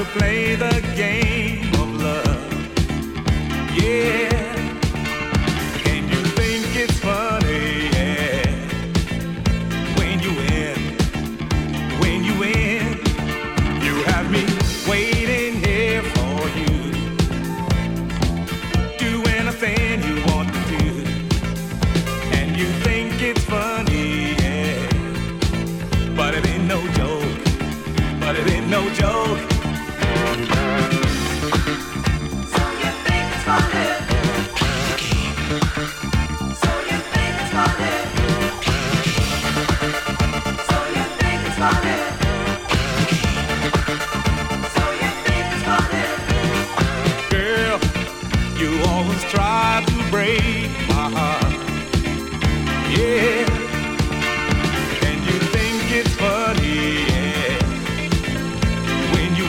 to play the game of love. Yeah. And you think it's funny, yeah. When you win, you have me waiting here for you. Do anything you want to do. And you think it's funny, yeah. But it ain't no joke. But it ain't no joke. So you think it's funny? So you think it's funny? So you think it's funny? So you think it's funny? Girl, you always try to break my heart. Yeah. And you think it's funny, yeah. When you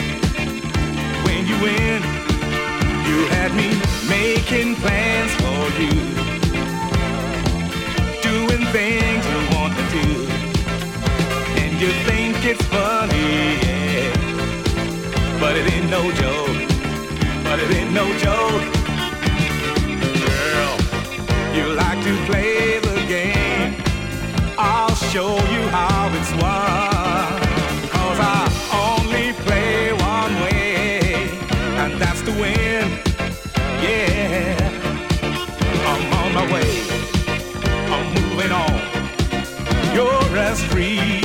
win, you had me making plans for you. Doing things you want to do. And you think it's funny, yeah. But it ain't no joke. But it ain't no joke. Girl, you like to play the game. I'll show you how it's won. 'Cause I only play one way, and that's to win. Yeah, I'm on my way. I'm moving on. You're as free